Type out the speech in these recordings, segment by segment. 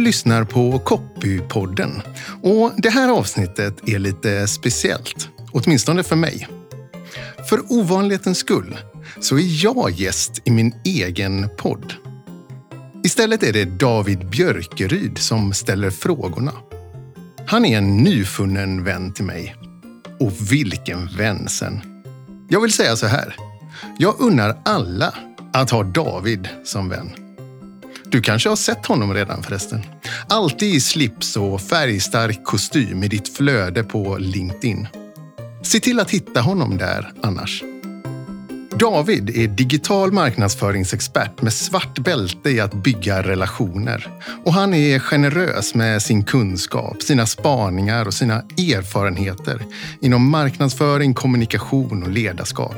lyssnar på Copypodden och det här avsnittet är lite speciellt, åtminstone för mig. För ovanlighetens skull så är jag gäst i min egen podd. Istället är det David Björkeryd som ställer frågorna. Han är en nyfunnen vän till mig. Och vilken vän sen. Jag vill säga så här. Jag unnar alla att ha David som vän. Du kanske har sett honom redan förresten. Alltid i slips och färgstark kostym i ditt flöde på LinkedIn. Se till att hitta honom där annars. David är digital marknadsföringsexpert med svart bälte i att bygga relationer. Och han är generös med sin kunskap, sina spaningar och sina erfarenheter inom marknadsföring, kommunikation och ledarskap.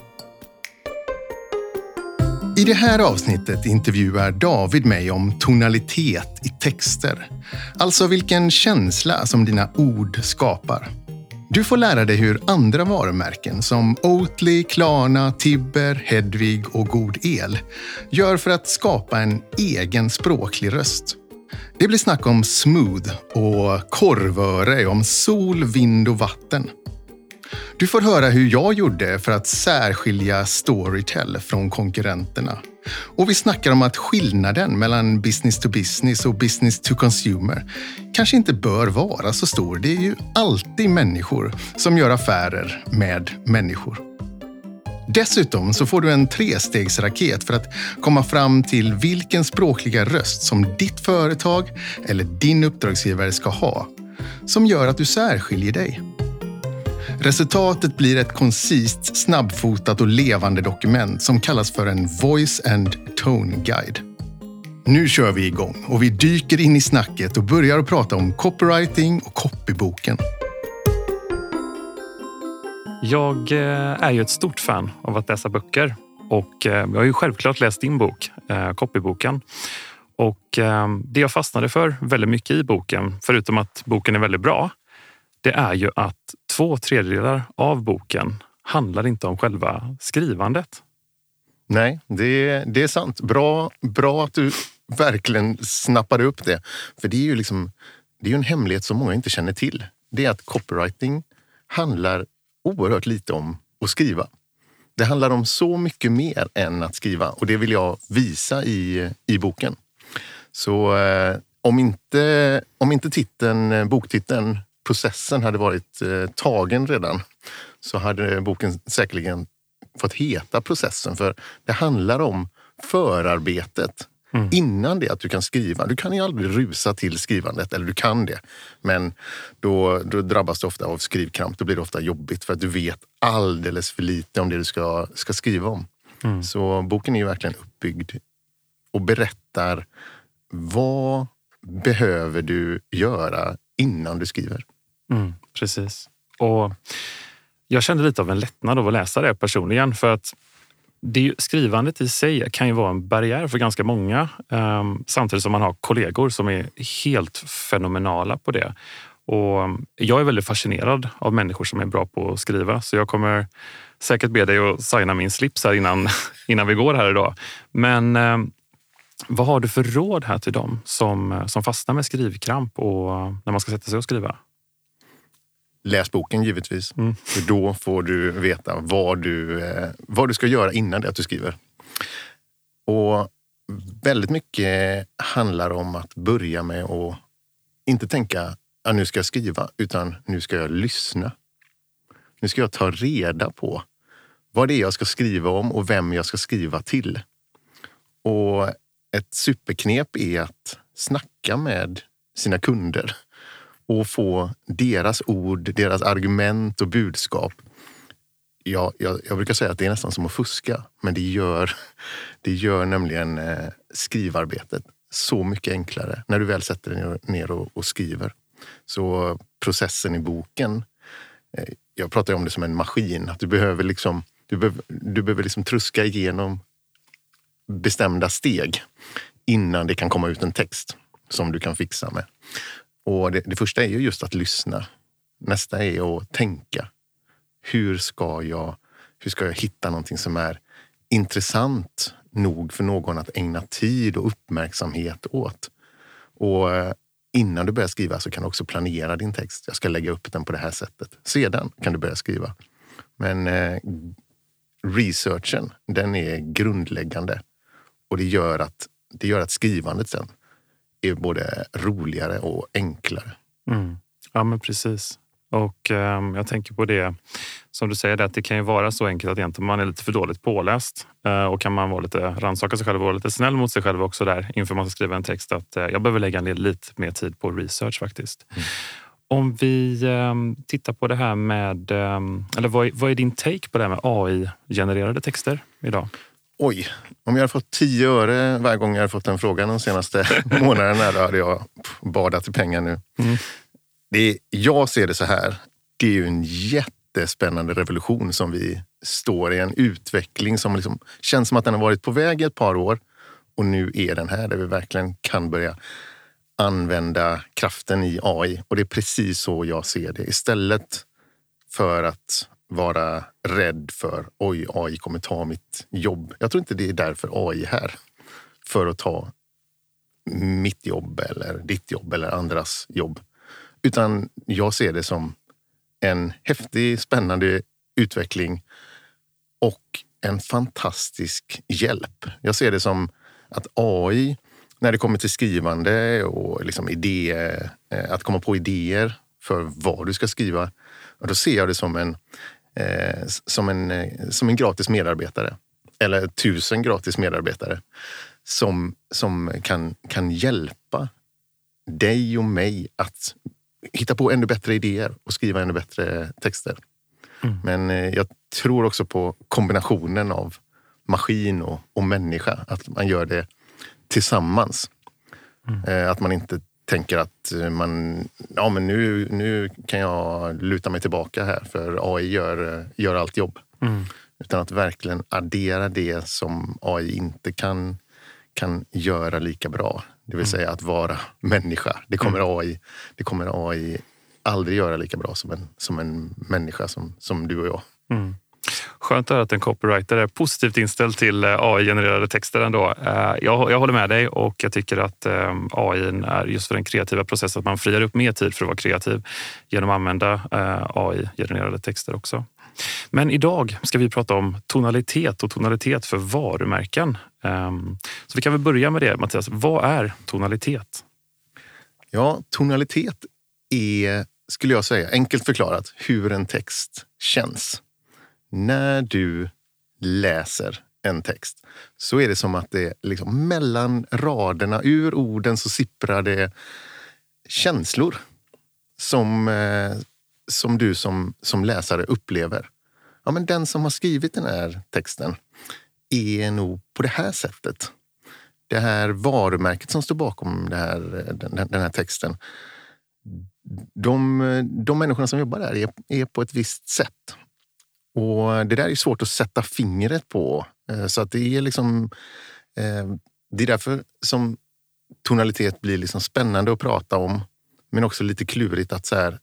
I det här avsnittet intervjuar David mig om tonalitet i texter. Alltså vilken känsla som dina ord skapar. Du får lära dig hur andra varumärken som Oatly, Klarna, Tibber, Hedvig och God El gör för att skapa en egen språklig röst. Det blir snack om smooth och korvöre, om sol, vind och vatten. Du får höra hur jag gjorde för att särskilja Storytel från konkurrenterna. Och vi snackar om att skillnaden mellan business to business och business to consumer kanske inte bör vara så stor. Det är ju alltid människor som gör affärer med människor. Dessutom så får du en 3-stegsraket för att komma fram till vilken språkliga röst som ditt företag eller din uppdragsgivare ska ha, som gör att du särskiljer dig. Resultatet blir ett koncist, snabbfotat och levande dokument som kallas för en Voice and Tone Guide. Nu kör vi igång och vi dyker in i snacket och börjar att prata om copywriting och copyboken. Jag är ju ett stort fan av att läsa böcker och jag har ju självklart läst din bok, Copyboken. Och det jag fastnade för väldigt mycket i boken, förutom att boken är väldigt bra, det är ju att 2/3 av boken handlar inte om själva skrivandet. Nej, det är sant. Bra att du verkligen snappade upp det. För det är ju en hemlighet som många inte känner till. Det är att copywriting handlar oerhört lite om att skriva. Det handlar om så mycket mer än att skriva. Och det vill jag visa i boken. Så om inte boktiteln Processen hade varit tagen redan, så hade boken säkerligen fått heta Processen. För det handlar om förarbetet innan det att du kan skriva. Du kan ju aldrig rusa till skrivandet, eller du kan det. Men då drabbas du ofta av skrivkramp. Då blir det ofta jobbigt för att du vet alldeles för lite om det du ska skriva om. Så boken är ju verkligen uppbyggd och berättar vad behöver du göra innan du skriver. Precis. Och jag kände lite av en lättnad av att läsa det personligen, för att skrivandet i sig kan ju vara en barriär för ganska många, samtidigt som man har kollegor som är helt fenomenala på det. Och jag är väldigt fascinerad av människor som är bra på att skriva, så jag kommer säkert be dig att signa min slips här innan vi går här idag. Men vad har du för råd här till dem som fastnar med skrivkramp och när man ska sätta sig och skriva? Läs boken givetvis. För då får du veta vad du ska göra innan det att du skriver. Och väldigt mycket handlar om att börja med att inte tänka att nu ska jag skriva, utan nu ska jag lyssna. Nu ska jag ta reda på vad det är jag ska skriva om och vem jag ska skriva till. Och ett superknep är att snacka med sina kunder och få deras ord, deras argument och budskap. Jag brukar säga att det är nästan som att fuska, men det gör nämligen skrivarbetet så mycket enklare när du väl sätter dig ner och skriver. Så processen i boken, jag pratar om det som en maskin, att du behöver truska igenom bestämda steg innan det kan komma ut en text som du kan fixa med. Och det första är ju just att lyssna. Nästa är att tänka. Hur ska jag hitta någonting som är intressant nog för någon att ägna tid och uppmärksamhet åt? Och innan du börjar skriva så kan du också planera din text. Jag ska lägga upp den på det här sättet. Sedan kan du börja skriva. Men researchen, den är grundläggande. Och det gör att skrivandet sen är både roligare och enklare. Ja, men precis. Och jag tänker på det som du säger, att det kan ju vara så enkelt att egentligen man är lite för dåligt påläst. Och kan man vara lite rannsaka sig själv och vara lite snäll mot sig själv också där inför man ska skriva en text, att jag behöver lägga ner lite mer tid på research faktiskt. Om vi tittar på det här med, eller vad är din take på det här med AI-genererade texter idag? Oj, om jag hade fått 10 öre varje gång jag hade fått den frågan de senaste månaderna, då hade jag badat i pengar nu. Jag ser det så här, det är ju en jättespännande revolution som vi står i, en utveckling som liksom känns som att den har varit på väg i ett par år och nu är den här där vi verkligen kan börja använda kraften i AI, och det är precis så jag ser det. Istället för att vara rädd för AI kommer ta mitt jobb. Jag tror inte det är därför AI är här. För att ta mitt jobb eller ditt jobb eller andras jobb. Utan jag ser det som en häftig, spännande utveckling och en fantastisk hjälp. Jag ser det som att AI, när det kommer till skrivande och liksom idéer, att komma på idéer för vad du ska skriva, då ser jag det som en gratis medarbetare. Eller 1000 gratis medarbetare som kan hjälpa dig och mig att hitta på ännu bättre idéer och skriva ännu bättre texter. Men jag tror också på kombinationen av maskin och människa. Att man gör det tillsammans. Att man inte tänker att men nu kan jag luta mig tillbaka här för AI gör allt jobb. Utan att verkligen addera det som AI inte kan göra lika bra. Det vill säga att vara människa. Det kommer AI aldrig göra lika bra som en människa som du och jag. Skönt att höra att en copywriter är positivt inställd till AI-genererade texter ändå. Jag håller med dig, och jag tycker att AI är just för den kreativa processen, att man friar upp mer tid för att vara kreativ genom att använda AI-genererade texter också. Men idag ska vi prata om tonalitet och tonalitet för varumärken. Så vi kan väl börja med det, Mattias. Vad är tonalitet? Ja, tonalitet är, skulle jag säga, enkelt förklarat, hur en text känns. När du läser en text så är det som att det liksom mellan raderna, ur orden så sipprar det känslor som du som läsare upplever. Ja, men den som har skrivit den här texten är nog på det här sättet. Det här varumärket som står bakom den här texten. De människorna som jobbar där är på ett visst sätt. Och det där är svårt att sätta fingret på. Så att det är liksom... Det är därför som tonalitet blir liksom spännande att prata om. Men också lite klurigt att så här,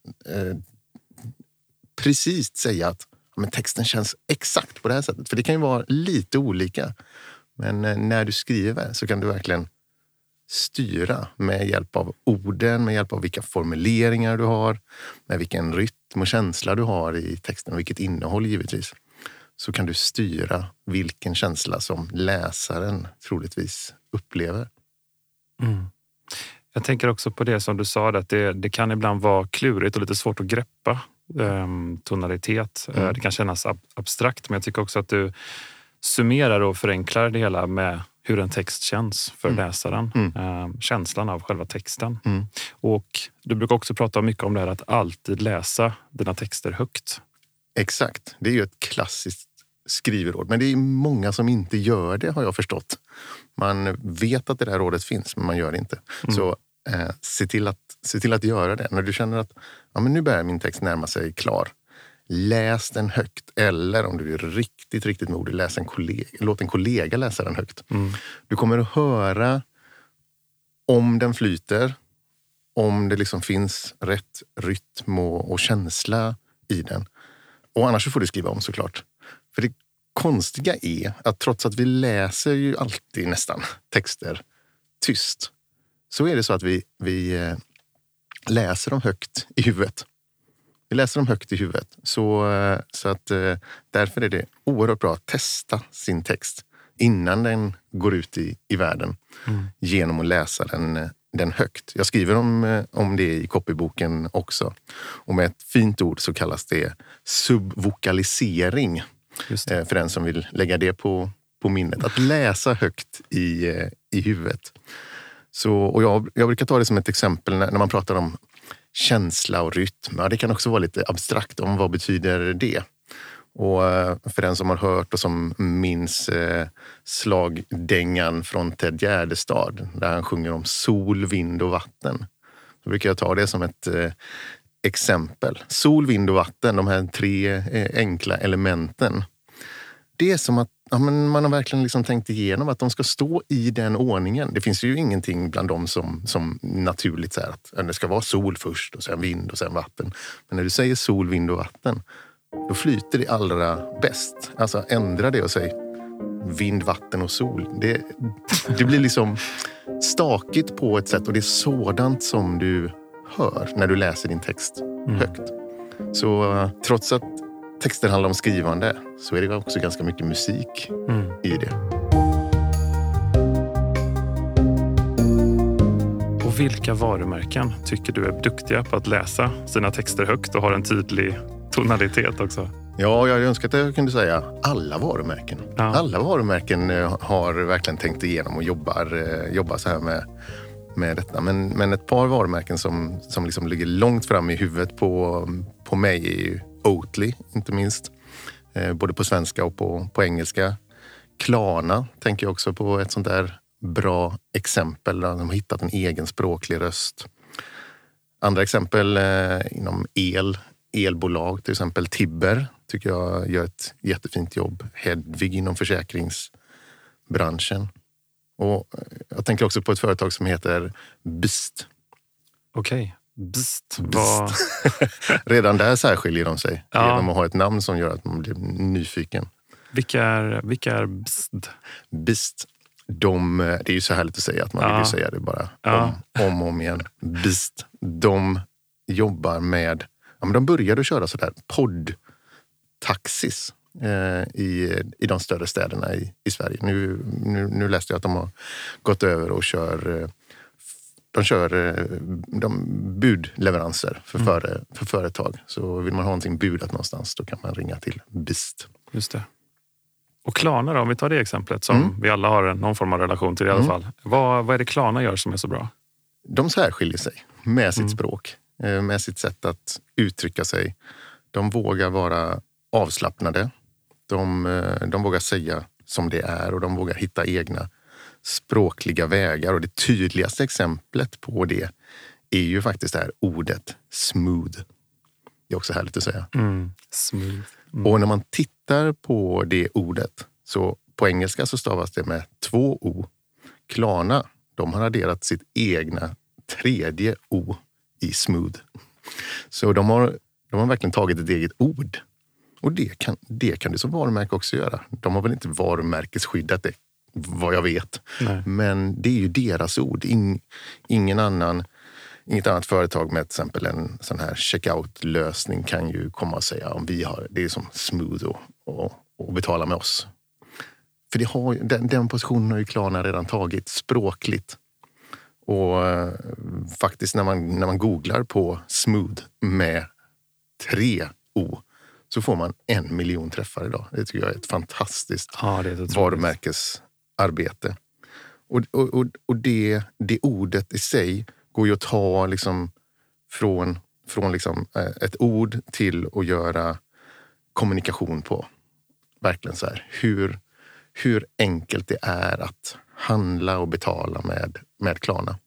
precis säga att men texten känns exakt på det här sättet. För det kan ju vara lite olika. Men när du skriver så kan du verkligen styra med hjälp av orden, med hjälp av vilka formuleringar du har, med vilken rytm och känsla du har i texten och vilket innehåll givetvis. Så kan du styra vilken känsla som läsaren troligtvis upplever. Jag tänker också på det som du sa, att det kan ibland vara klurigt och lite svårt att greppa tonalitet. Det kan kännas abstrakt, men jag tycker också att du summerar och förenklar det hela med hur en text känns för läsaren. Känslan av själva texten. Och du brukar också prata mycket om det här att alltid läsa dina texter högt. Exakt. Det är ju ett klassiskt skrivråd. Men det är många som inte gör det, har jag förstått. Man vet att det där rådet finns, men man gör det inte. Så se till att göra det. När du känner att men nu börjar min text närma sig klar. Läs den högt. Eller om du är riktigt, riktigt modig, låt en kollega läsa den högt. Du kommer att höra om den flyter. Om det liksom finns rätt rytm och känsla i den. Och annars så får du skriva om såklart. För det konstiga är att trots att vi läser ju alltid nästan texter tyst, så är det så att vi läser dem högt i huvudet. Vi läser dem högt i huvudet. Så att därför är det oerhört bra att testa sin text innan den går ut i världen. Genom att läsa den högt. Jag skriver om det i copyboken också. Och med ett fint ord så kallas det subvokalisering. Just det. För den som vill lägga det på minnet. Att läsa högt i huvudet. Och jag brukar ta det som ett exempel när man pratar om känsla och rytm. Ja, det kan också vara lite abstrakt om vad betyder det. Och för den som har hört och som minns slagdängan från Ted Gärdestad där han sjunger om sol, vind och vatten. Då brukar jag ta det som ett exempel. Sol, vind och vatten, de här 3 enkla elementen. Det är som att man har verkligen liksom tänkt igenom att de ska stå i den ordningen. Det finns ju ingenting bland dem som naturligt så här att det ska vara sol först och sen vind och sen vatten. Men när du säger sol, vind och vatten, då flyter det allra bäst. Alltså ändra det och säg vind, vatten och sol. Det blir liksom stakigt på ett sätt och det är sådant som du hör när du läser din text högt. Så trots att texter handlar om skrivande så är det också ganska mycket musik i det. Och vilka varumärken tycker du är duktiga på att läsa sina texter högt och har en tydlig tonalitet också? Ja, jag önskar att jag kunde säga alla varumärken. Ja. Alla varumärken har verkligen tänkt igenom och jobbar så här med detta. Men ett par varumärken som liksom ligger långt fram i huvudet på mig är ju Oatly, inte minst. Både på svenska och på engelska. Klarna tänker jag också på ett sånt där bra exempel där de har hittat en egen språklig röst. Andra exempel inom elbolag, till exempel Tibber tycker jag gör ett jättefint jobb. Hedvig inom försäkringsbranschen. Och jag tänker också på ett företag som heter Bist. Okej. Bist. Redan där särskiljer de sig genom att ha ett namn som gör att man blir nyfiken. Vilka är Bist? Bist. Det är ju så härligt att säga att man vill ju säga det bara om och om igen. Bist. De jobbar med, de började köra sådär poddtaxis i de större städerna i Sverige. Nu läste jag att de har gått över och kör budleveranser för företag. Så vill man ha någonting budat någonstans, då kan man ringa till Bist. Just det. Och Klarna då, om vi tar det exemplet som vi alla har någon form av relation till i alla fall. Vad är det Klarna gör som är så bra? De särskiljer sig med sitt språk, med sitt sätt att uttrycka sig. De vågar vara avslappnade. De vågar säga som det är och de vågar hitta egna språkliga vägar. Och det tydligaste exemplet på det är ju faktiskt det här ordet smooth. Det är också härligt att säga. Smooth. Och när man tittar på det ordet, så på engelska så stavas det med 2 O. Klarna, de har adderat sitt egna 3:e O i smooth. Så de har verkligen tagit ett eget ord. Och det kan du som varumärke också göra. De har väl inte varumärkesskyddat det, vad jag vet. Nej. Men det är ju deras ord. Inget annat företag med till exempel en sån här checkout-lösning kan ju komma och säga om det är som smooth och betala med oss. För den positionen har ju Klarna redan tagit språkligt. Och faktiskt när man googlar på smooth med 3 O så får man 1 miljon träffar idag. Det tycker jag är ett fantastiskt varumärkesarbete. Och det ordet i sig går ju att ta liksom från liksom ett ord till att göra kommunikation på. Verkligen så här. Hur enkelt det är att handla och betala med Klarna.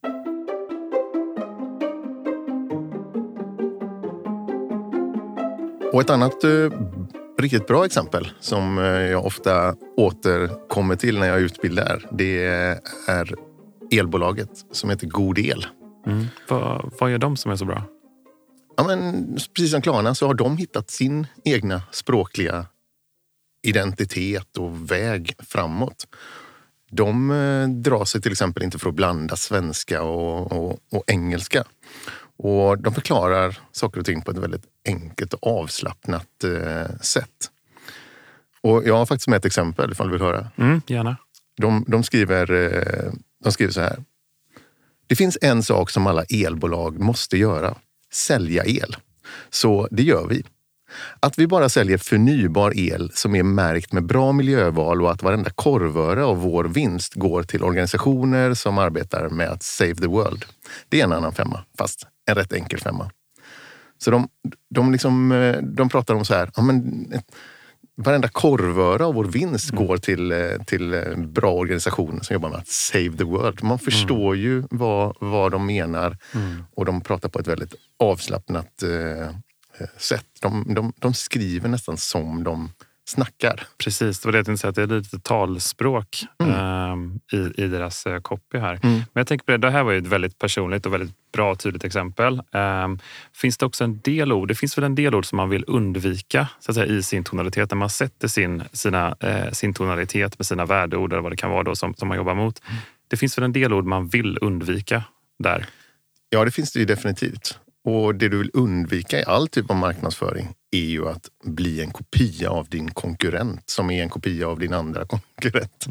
Och ett annat riktigt bra exempel som jag ofta återkommer till när jag utbildar, det är elbolaget som heter God El. Vad gör de som är så bra? Ja, men precis som Klarna så har de hittat sin egna språkliga identitet och väg framåt. De drar sig till exempel inte för att blanda svenska och engelska. Och de förklarar saker och ting på ett väldigt enkelt och avslappnat sätt. Och jag har faktiskt med ett exempel ifall du vill höra. Gärna. De skriver så här. Det finns en sak som alla elbolag måste göra. Sälja el. Så det gör vi. Att vi bara säljer förnybar el som är märkt med bra miljöval och att varenda korvöre av vår vinst går till organisationer som arbetar med att save the world. Det är en annan femma, fast en rätt enkel femma. Så de pratar om så här, ja, men varenda korvöre av vår vinst går till bra organisationer som jobbar med att save the world. Man förstår ju vad de menar och de pratar på ett väldigt avslappnat sätt. De skriver nästan som de snackar. Precis, det var det jag tänkte säga, att det är lite talspråk i deras copy här. Men jag tänker på det här var ju ett väldigt personligt och väldigt bra tydligt exempel. Finns det också en del ord, det finns väl en del ord som man vill undvika så att säga, i sin tonalitet, när man sätter sin tonalitet med sina värdeord eller vad det kan vara då som man jobbar mot. Det finns väl en del ord man vill undvika där? Ja, det finns det ju definitivt. Och det du vill undvika i all typ av marknadsföring är ju att bli en kopia av din konkurrent som är en kopia av din andra konkurrent.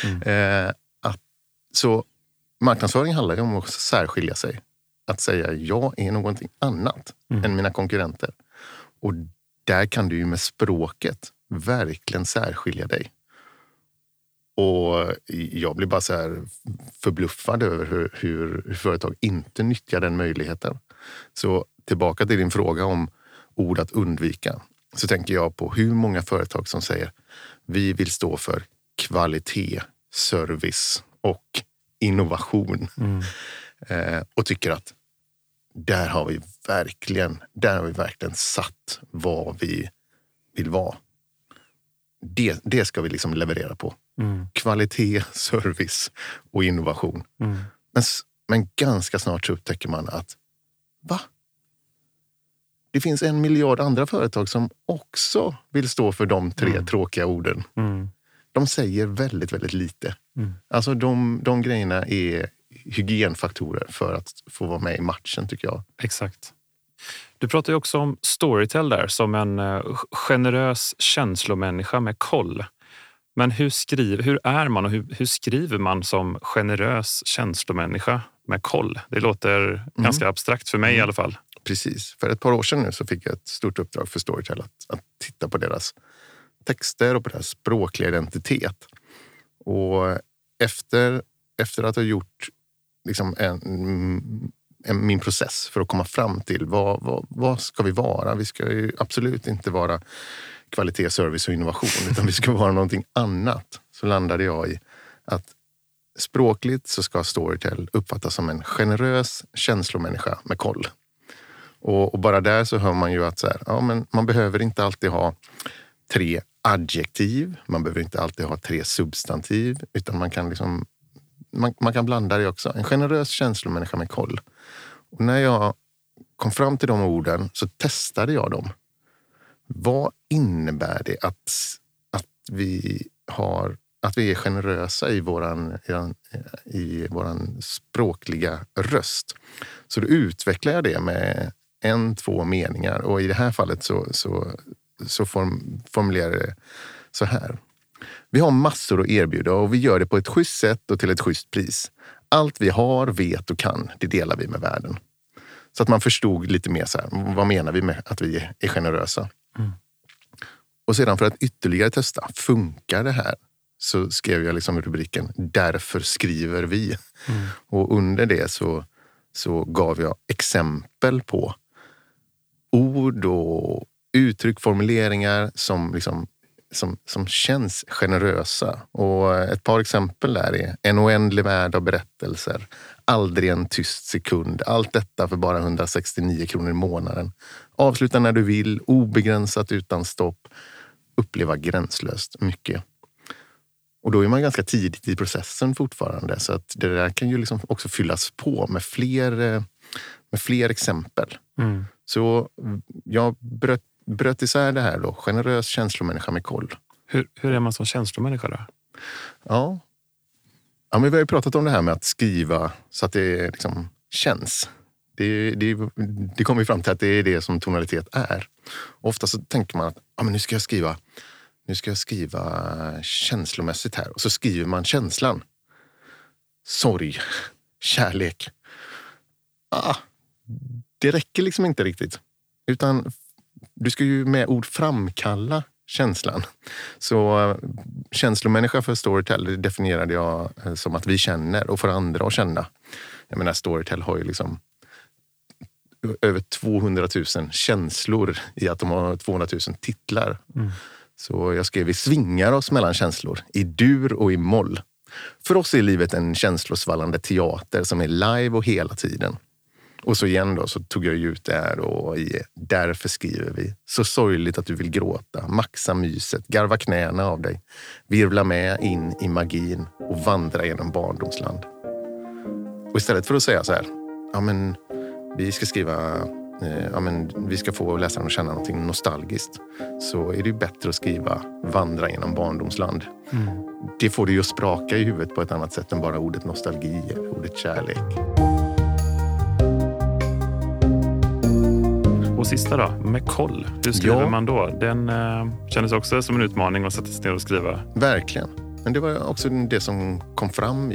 Så marknadsföring handlar ju om att särskilja sig. Att säga jag är någonting annat än mina konkurrenter. Och där kan du ju med språket verkligen särskilja dig. Och jag blir bara så här förbluffad över hur företag inte nyttjar den möjligheten. Så tillbaka till din fråga om ord att undvika. Så tänker jag på hur många företag som säger vi vill stå för kvalitet, service och innovation. Och tycker att där har vi verkligen satt vad vi vill vara. Det ska vi liksom leverera på. Kvalitet, service och innovation. Men ganska snart så upptäcker man att det finns 1 miljard andra företag som också vill stå för de 3 tråkiga orden. De säger väldigt, väldigt lite. Alltså de grejerna är hygienfaktorer för att få vara med i matchen, tycker jag. Exakt. Du pratar ju också om Storytel där som en generös känslomänniska med koll. Men hur är man och hur skriver man som generös känslomänniska med koll? Det låter ganska abstrakt för mig i alla fall. Precis. För ett par år sedan nu så fick jag ett stort uppdrag för Storytel att titta på deras texter och på deras språkliga identitet. Och efter att ha gjort liksom min process för att komma fram till vad ska vi vara? Vi ska ju absolut inte vara kvalitet, service och innovation, utan vi ska vara någonting annat. Så landade jag i att språkligt så ska Storytel uppfattas som en generös känslomänniska med koll. Och bara där så hör man ju att så här, ja, men man behöver inte alltid ha 3 adjektiv, man behöver inte alltid ha 3 substantiv, utan man kan liksom man kan blanda det också. En generös känslomänniska med koll. Och när jag kom fram till de orden så testade jag dem. Vad innebär det att vi är generösa i våran språkliga röst? Så då utvecklar jag det med 1-2 meningar. Och i det här fallet så formulerar jag det så här. Vi har massor att erbjuda och vi gör det på ett schysst sätt och till ett schysst pris. Allt vi har, vet och kan, det delar vi med världen. Så att man förstod lite mer så här, vad menar vi med att vi är generösa? Och sedan för att ytterligare testa, funkar det här? Så skrev jag liksom rubriken, därför skriver vi. Och under det så gav jag exempel på ord och uttryck, formuleringar som känns generösa. Och ett par exempel där är en oändlig värld av berättelser, aldrig en tyst sekund, allt detta för bara 169 kronor i månaden. Avsluta när du vill, obegränsat utan stopp, uppleva gränslöst mycket. Och då är man ganska tidigt i processen fortfarande, så att det där kan ju liksom också fyllas på med fler exempel. Så jag bröt isär det här då, generös känslomänniska med koll. Hur är man som känslomänniska då? Ja, Ja, men vi har ju pratat om det här med att skriva så att det liksom känns. Det kommer ju fram till att det är det som tonalitet är. Ofta så tänker man att men nu ska jag skriva känslomässigt här. Och så skriver man känslan. Sorg, kärlek. Det räcker liksom inte riktigt. Utan du ska ju med ord framkalla känslan. Så känslomänniska för Storytel definierade jag som att vi känner och får andra att känna. Jag menar, Storytel har ju liksom över 200 000 känslor i att de har 200 000 titlar. Så jag skrev: vi svingar oss mellan känslor i dur och i moll. För oss är livet en känslosvallande teater som är live och hela tiden. Och så igen då så tog jag ut det här och därför skriver vi. Så sorgligt att du vill gråta, maxa myset, garva knäna av dig, virvla med in i magin och vandra genom barndomsland. Och istället för att säga så här, vi ska skriva, vi ska få läsaren att känna någonting nostalgiskt, så är det ju bättre att skriva vandra genom barndomsland. Det får du ju spraka i huvudet på ett annat sätt än bara ordet nostalgi eller ordet kärlek. Och sista då, med koll. Hur skriver man då? Den kändes också som en utmaning att sätta sig ner och skriva. Verkligen. Men det var också det som kom fram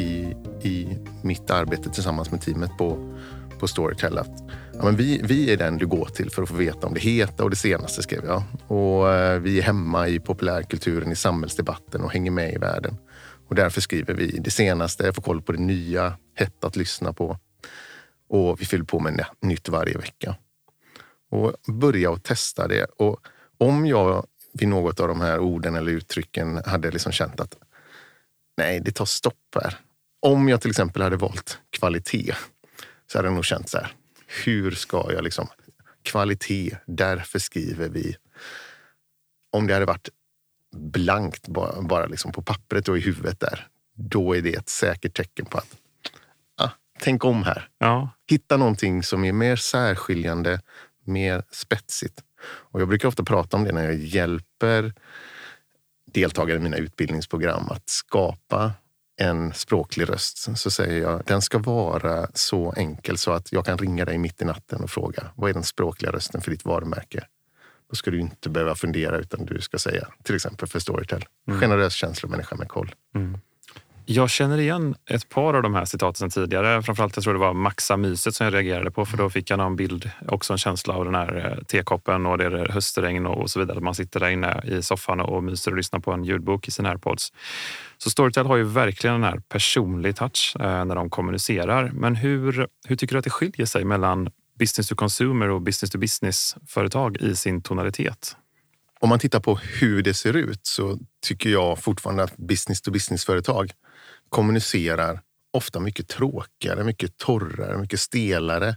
i mitt arbete tillsammans med teamet på Storytel. Att, vi är den du går till för att få veta om det heta och det senaste, skrev jag. Och vi är hemma i populärkulturen, i samhällsdebatten och hänger med i världen. Och därför skriver vi det senaste, får koll på det nya, hett att lyssna på. Och vi fyller på med nytt varje vecka. Och börja och testa det. Och om jag vid något av de här orden eller uttrycken hade liksom känt att nej, det tar stopp här. Om jag till exempel hade valt kvalitet, så hade jag nog känt så här: hur ska jag liksom, kvalitet, därför skriver vi. Om det hade varit blankt bara liksom på pappret och i huvudet där, då är det ett säkert tecken på att tänk om här. Ja. Hitta någonting som är mer särskiljande, mer spetsigt. Och jag brukar ofta prata om det när jag hjälper deltagare i mina utbildningsprogram att skapa en språklig röst. Så säger jag, den ska vara så enkel så att jag kan ringa dig mitt i natten och fråga: vad är den språkliga rösten för ditt varumärke? Då ska du inte behöva fundera, utan du ska säga, till exempel för Storytel: generös känslomänniska med koll. Jag känner igen ett par av de här citaten tidigare. Framförallt jag tror det var maxa myset som jag reagerade på, för då fick jag någon bild, också en känsla av den här tekoppen och det är höstregn och så vidare. Man sitter där inne i soffan och myser och lyssnar på en ljudbok i sina AirPods. Så Storytel har ju verkligen den här personlig touch när de kommunicerar. Men hur tycker du att det skiljer sig mellan business to consumer och business to business företag i sin tonalitet? Om man tittar på hur det ser ut så tycker jag fortfarande att business to business företag kommunicerar ofta mycket tråkigare, mycket torrare, mycket stelare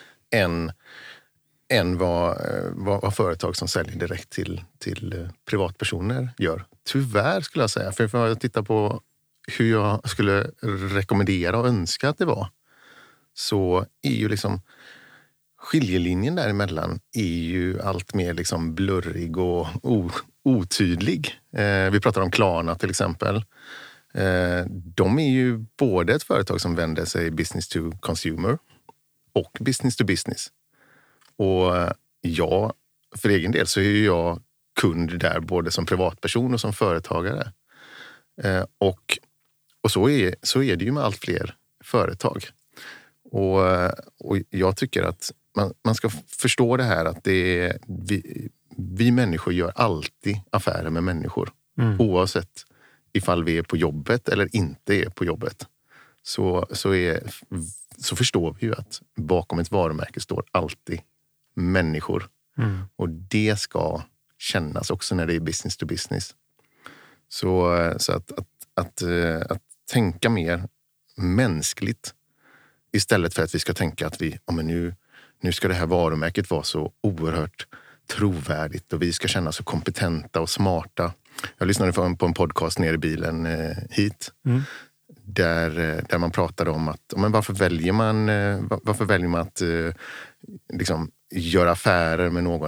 än vad företag som säljer direkt till privatpersoner gör. Tyvärr skulle jag säga. För jag tittar på hur jag skulle rekommendera och önska att det var, så är ju liksom skiljelinjen däremellan är ju allt mer liksom blurrig och otydlig. Vi pratar om Klarna till exempel. De är ju både ett företag som vänder sig business to consumer och business to business. Och jag, för egen del, så är ju jag kund där både som privatperson och som företagare. Och så är det ju med allt fler företag. Och jag tycker att man ska förstå det här att det är, vi människor gör alltid affärer med människor. Oavsett ifall vi är på jobbet eller inte är på jobbet. Så förstår vi ju att bakom ett varumärke står alltid människor. Och det ska kännas också när det är business to business. Så att tänka mer mänskligt istället för att vi ska tänka att nu ska det här varumärket vara så oerhört trovärdigt och vi ska känna så kompetenta och smarta. Jag lyssnade på en podcast nere i bilen hit där man pratade om att varför väljer man att liksom göra affärer med någon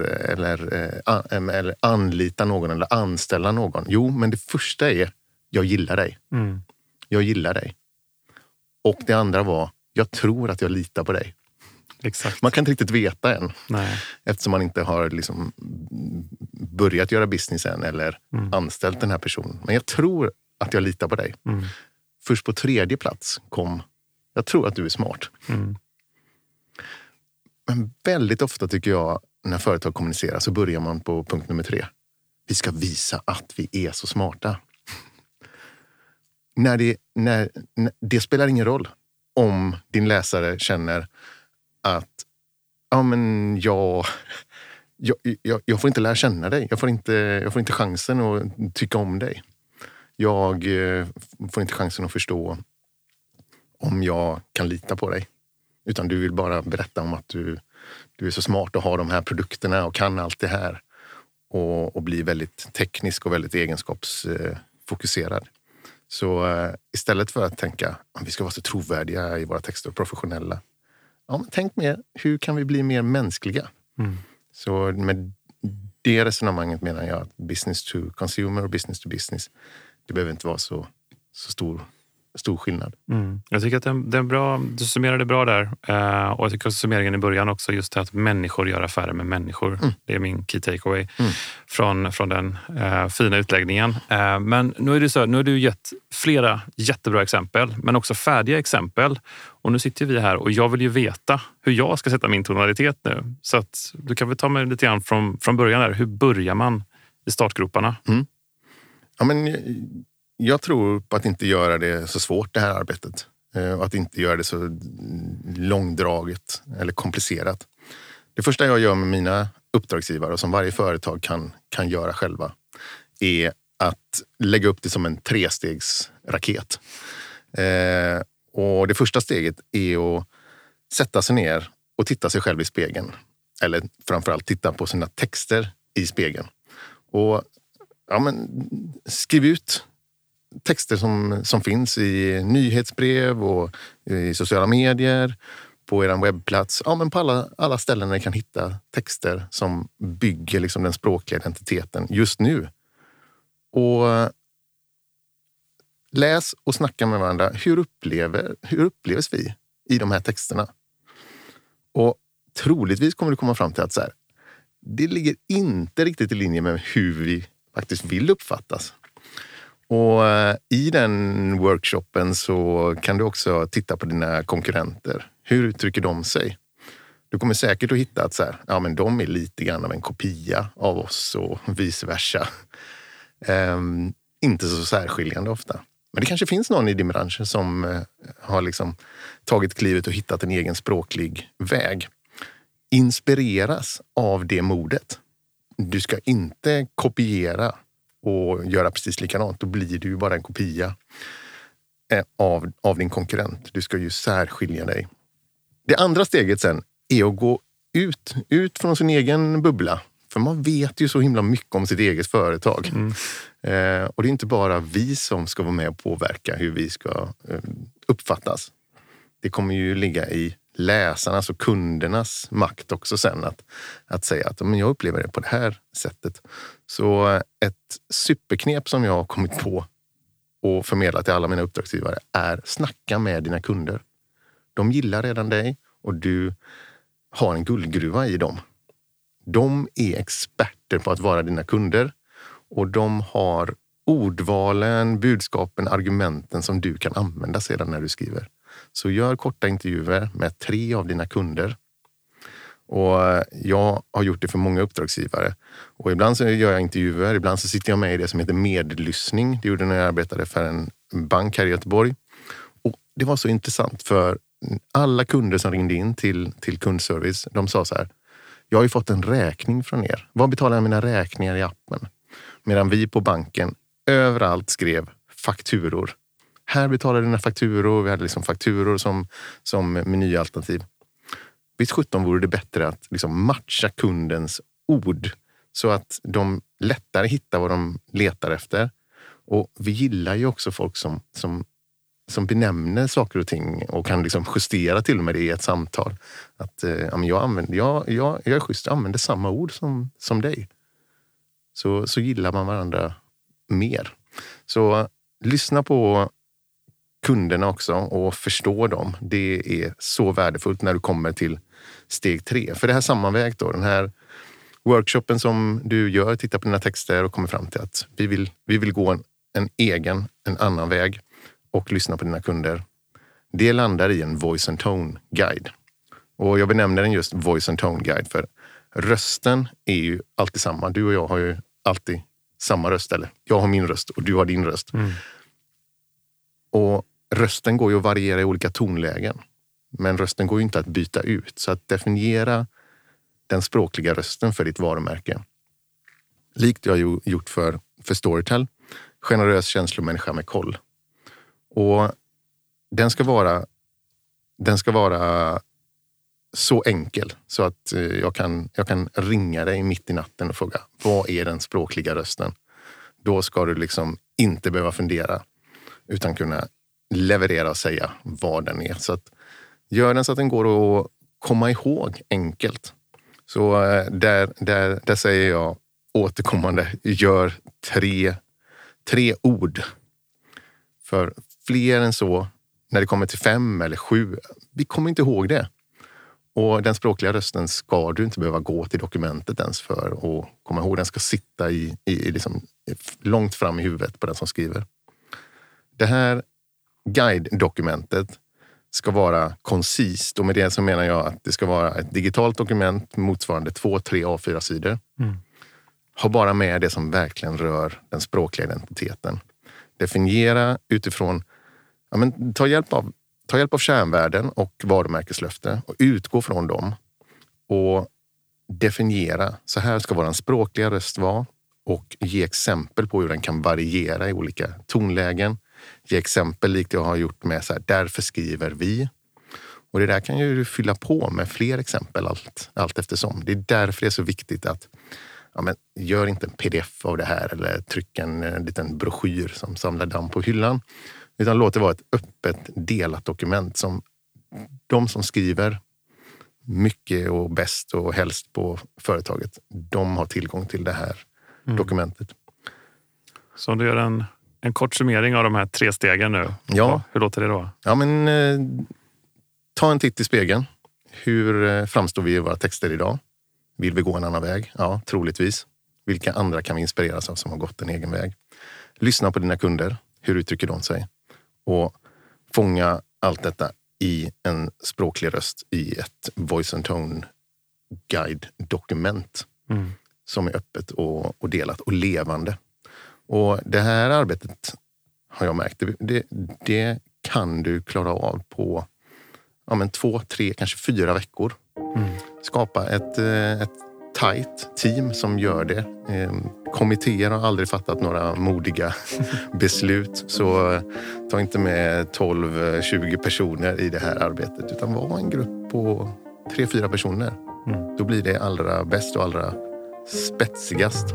eller anlita någon eller anställa någon. Jo, men det första är: jag gillar dig. jag gillar dig. Och det andra var, jag tror att jag litar på dig. Exakt. Man kan inte riktigt veta än. Nej. Eftersom man inte har liksom börjat göra business än eller anställt den här personen. Men jag tror att jag litar på dig. Först på 3:e plats kom, jag tror att du är smart. Men väldigt ofta tycker jag när företag kommunicerar så börjar man på punkt nummer 3. Vi ska visa att vi är så smarta. När det spelar ingen roll om din läsare känner att jag får inte lära känna dig. Jag får inte chansen att tycka om dig. Jag får inte chansen att förstå om jag kan lita på dig. Utan du vill bara berätta om att du är så smart och har de här produkterna och kan allt det här. Och bli väldigt teknisk och väldigt egenskapsfokuserad. Så istället för att tänka att vi ska vara så trovärdiga i våra texter och professionella. Ja, men tänk mer, hur kan vi bli mer mänskliga? Så med det resonemanget menar jag att business to consumer och business to business, det behöver inte vara så stor skillnad. Jag tycker att det är bra, du summerade bra där. Och jag tycker att summeringen i början också, just det att människor gör affärer med människor. Det är min key takeaway från den fina utläggningen. Men nu är det så, nu har du gett flera jättebra exempel, men också färdiga exempel. Och nu sitter vi här och jag vill ju veta hur jag ska sätta min tonalitet nu. Så att du kan väl ta mig lite grann från början där. Hur börjar man i startgroparna? Ja, men jag tror på att inte göra det så svårt, det här arbetet. Och att inte göra det så långdraget eller komplicerat. Det första jag gör med mina uppdragsgivare och som varje företag kan göra själva är att lägga upp det som en 3-stegsraket. Och det första steget är att sätta sig ner och titta sig själv i spegeln. Eller framförallt titta på sina texter i spegeln. Och skriv ut texter som finns i nyhetsbrev och i sociala medier, på er webbplats. Ja, men på alla ställen där ni kan hitta texter som bygger liksom den språkliga identiteten just nu. Och läs och snacka med varandra. Hur upplevs vi i de här texterna? Och troligtvis kommer du komma fram till att så här, det ligger inte riktigt i linje med hur vi faktiskt vill uppfattas. Och i den workshopen så kan du också titta på dina konkurrenter. Hur uttrycker de sig? Du kommer säkert att hitta att så här, ja, men de är lite grann av en kopia av oss och vice versa. Inte så särskiljande ofta. Men det kanske finns någon i din bransch som har liksom tagit klivet och hittat en egen språklig väg. Inspireras av det modet. Du ska inte kopiera och göra precis likadant. Då blir du ju bara en kopia av din konkurrent. Du ska ju särskilja dig. Det andra steget sen är att gå ut från sin egen bubbla. För man vet ju så himla mycket om sitt eget företag. Och det är inte bara vi som ska vara med och påverka hur vi ska uppfattas. Det kommer ju ligga i läsarnas och kundernas makt också sen att säga att men jag upplever det på det här sättet. Så ett superknep som jag har kommit på och förmedlat till alla mina uppdragsgivare är snacka med dina kunder. De gillar redan dig och du har en guldgruva i dem. De är experter på att vara dina kunder och de har ordvalen, budskapen, argumenten som du kan använda sedan när du skriver. Så gör korta intervjuer med 3 av dina kunder. Och jag har gjort det för många uppdragsgivare. Och ibland så gör jag intervjuer, ibland så sitter jag med i det som heter medlyssning. Det gjorde när jag arbetade för en bank här i Göteborg. Och det var så intressant för alla kunder som ringde in till kundservice, de sa så här: jag har ju fått en räkning från er. Vad betalar jag mina räkningar i appen? Medan vi på banken överallt skrev fakturor. Här betalar dina fakturor. Vi hade liksom fakturor som menyalternativ. Visst 17 vore det bättre att liksom matcha kundens ord så att de lättare hittar vad de letar efter. Och vi gillar ju också folk som benämner saker och ting och kan liksom justera till och med det i ett samtal. Att jag är schysst, jag använder samma ord som dig. Så gillar man varandra mer. Så lyssna på kunderna också och förstå dem. Det är så värdefullt när du kommer till steg 3. För det här sammanvägt då, den här workshopen som du gör, tittar på dina texter och kommer fram till att vi vill gå en annan väg och lyssna på dina kunder. Det landar i en voice and tone guide. Och jag benämner den just voice and tone guide för rösten är ju alltid samma. Du och jag har ju alltid samma röst, eller jag har min röst och du har din röst. Och rösten går ju att variera i olika tonlägen. Men rösten går ju inte att byta ut. Så att definiera den språkliga rösten för ditt varumärke. Likt jag har gjort för Storytel. Generös känslomänniska med koll. Och den ska vara så enkel så att jag kan ringa dig mitt i natten och fråga, vad är den språkliga rösten? Då ska du liksom inte behöva fundera utan kunna leverera och säga vad den är. Så att gör den så att den går att komma ihåg enkelt. Så där säger jag återkommande, gör tre ord. För fler än så, när det kommer till 5 eller 7, vi kommer inte ihåg det. Och den språkliga rösten ska du inte behöva gå till dokumentet ens för att komma ihåg. Den ska sitta i liksom långt fram i huvudet på den som skriver. Det här guide-dokumentet ska vara koncist. Och med det så menar jag att det ska vara ett digitalt dokument motsvarande 2-3 A4-sidor. Ha bara med det som verkligen rör den språkliga identiteten. Definiera utifrån, ta hjälp av kärnvärden och varumärkeslöfte och utgå från dem och definiera. Så här ska vår språkliga röst vara och ge exempel på hur den kan variera i olika tonlägen. Ge exempel likt jag har gjort med så här, därför skriver vi. Och det där kan ju fylla på med fler exempel allt eftersom. Det är därför det är så viktigt att gör inte en pdf av det här eller tryck en liten broschyr som samlar damm på hyllan. Utan låt det vara ett öppet delat dokument som de som skriver mycket och bäst och helst på företaget, de har tillgång till det här dokumentet. Så du gör en kort summering av de här 3 stegen nu. Ja. Hur låter det då? Ja, men ta en titt i spegeln. Hur framstår vi i våra texter idag? Vill vi gå en annan väg? Ja, troligtvis. Vilka andra kan vi inspireras av som har gått en egen väg? Lyssna på dina kunder. Hur uttrycker de sig? Och fånga allt detta i en språklig röst i ett voice and tone guide-dokument som är öppet och delat och levande. Och det här arbetet har jag märkt, det kan du klara av på 2, 3, kanske 4 veckor. Skapa ett tight team som gör det. Kommittéer har aldrig fattat några modiga beslut. Så ta inte med 12-20 personer i det här arbetet. Utan var en grupp på 3-4 personer. Då blir det allra bäst och allra spetsigast.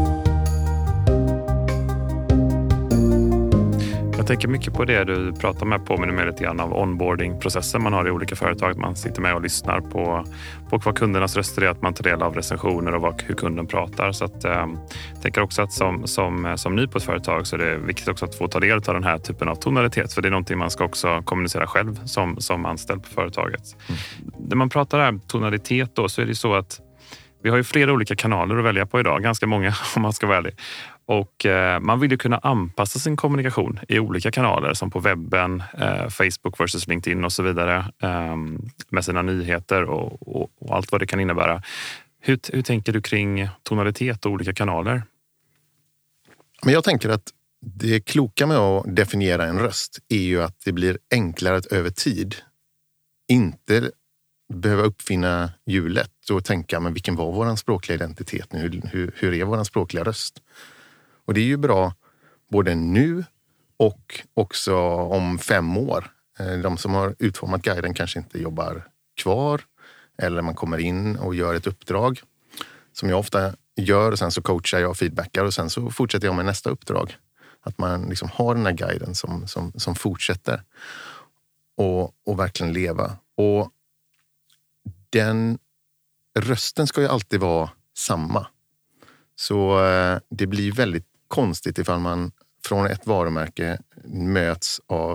Jag tänker mycket på det du pratar med, påminner mig lite grann av onboarding-processen man har i olika företag. Man sitter med och lyssnar på vad kundernas röster är, att man tar del av recensioner och hur kunden pratar. Så att, jag tänker också att som ny på ett företag så är det viktigt också att få ta del av den här typen av tonalitet. För det är någonting man ska också kommunicera själv som anställd på företaget. När man pratar här tonalitet då, så är det så att vi har ju flera olika kanaler att välja på idag. Ganska många om man ska vara ärlig. Och man vill ju kunna anpassa sin kommunikation i olika kanaler som på webben, Facebook versus LinkedIn och så vidare. Med sina nyheter och allt vad det kan innebära. Hur tänker du kring tonalitet och olika kanaler? Men jag tänker att det kloka med att definiera en röst är ju att det blir enklare att över tid inte behöva uppfinna hjulet och tänka, men vilken var vår språkliga identitet nu? Hur är vår språkliga röst? Och det är ju bra både nu och också om 5 år. De som har utformat guiden kanske inte jobbar kvar eller man kommer in och gör ett uppdrag som jag ofta gör och sen så coachar jag och feedbackar och sen så fortsätter jag med nästa uppdrag. Att man liksom har den här guiden som fortsätter och verkligen leva. Och den rösten ska ju alltid vara samma. Så det blir väldigt konstigt ifall man från ett varumärke möts av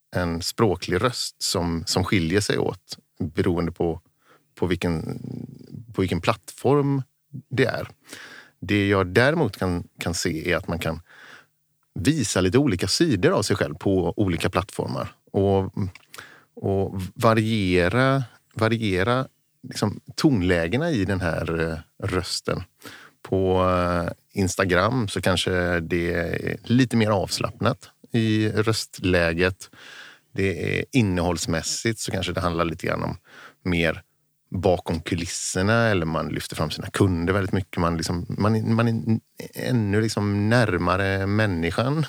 en språklig röst som skiljer sig åt beroende på vilken plattform det är. Det jag däremot kan se är att man kan visa lite olika sidor av sig själv på olika plattformar och variera liksom tonlägena i den här rösten. På Instagram så kanske det är lite mer avslappnat i röstläget. Det är innehållsmässigt så kanske det handlar lite grann om mer bakom kulisserna, eller man lyfter fram sina kunder väldigt mycket. Man är ännu liksom närmare människan.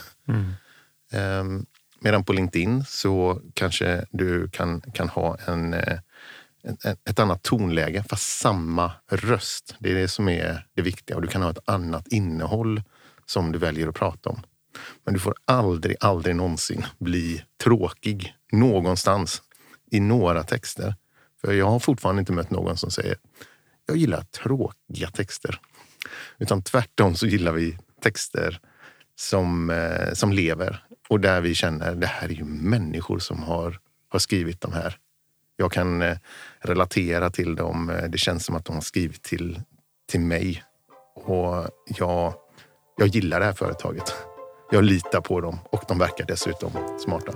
Medan på LinkedIn så kanske du kan ha ett annat tonläge fast samma röst. Det är det som är det viktiga, och du kan ha ett annat innehåll som du väljer att prata om. Men du får aldrig någonsin bli tråkig någonstans i några texter. För jag har fortfarande inte mött någon som säger jag gillar tråkiga texter. Utan tvärtom så gillar vi texter som lever. Och där vi känner det här är ju människor som har skrivit de här. Jag kan relatera till dem. Det känns som att de har skrivit till mig. Och jag gillar det här företaget. Jag litar på dem och de verkar dessutom smarta.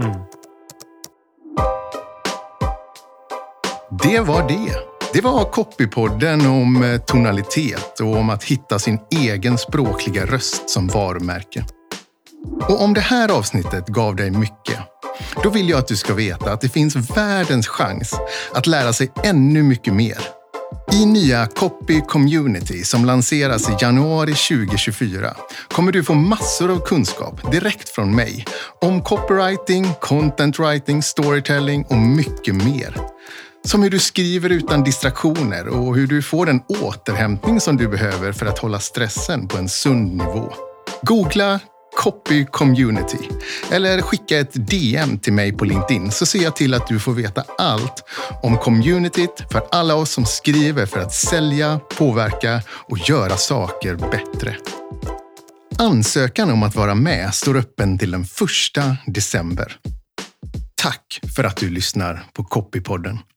Det var det. Det var Copypodden om tonalitet och om att hitta sin egen språkliga röst som varumärke. Och om det här avsnittet gav dig mycket, då vill jag att du ska veta att det finns världens chans att lära sig ännu mycket mer. I nya Copy Community som lanseras i januari 2024 kommer du få massor av kunskap direkt från mig om copywriting, content writing, storytelling och mycket mer. Som hur du skriver utan distraktioner och hur du får den återhämtning som du behöver för att hålla stressen på en sund nivå. Googla Copy Community eller skicka ett DM till mig på LinkedIn så ser jag till att du får veta allt om communityt för alla oss som skriver för att sälja, påverka och göra saker bättre. Ansökan om att vara med står öppen till den 1 december. Tack för att du lyssnar på Copypodden.